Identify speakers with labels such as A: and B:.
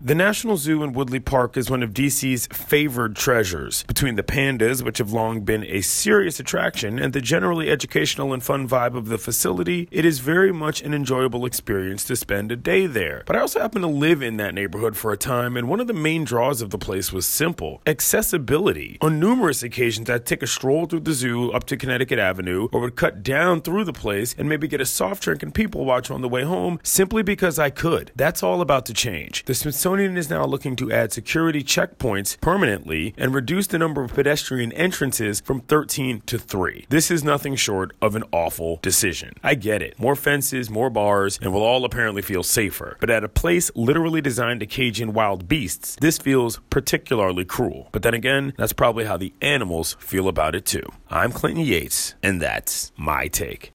A: The National Zoo in Woodley Park is one of DC's favored treasures. Between the pandas, which have long been a serious attraction, and the generally educational and fun vibe of the facility, it is very much an enjoyable experience to spend a day there. But I also happen to live in that neighborhood for a time, and one of the main draws of the place was simple: accessibility. On numerous occasions, I'd take a stroll through the zoo up to Connecticut Avenue, or would cut down through the place and maybe get a soft drink and people watch on the way home, simply because I could. That's all about to change. The Smithsonian is now looking to add security checkpoints permanently and reduce the number of pedestrian entrances from 13 to 3. This is nothing short of an awful decision. I get it. More fences, more bars, and we'll all apparently feel safer. But at a place literally designed to cage in wild beasts, this feels particularly cruel. But then again, that's probably how the animals feel about it too. I'm Clinton Yates, and that's my take.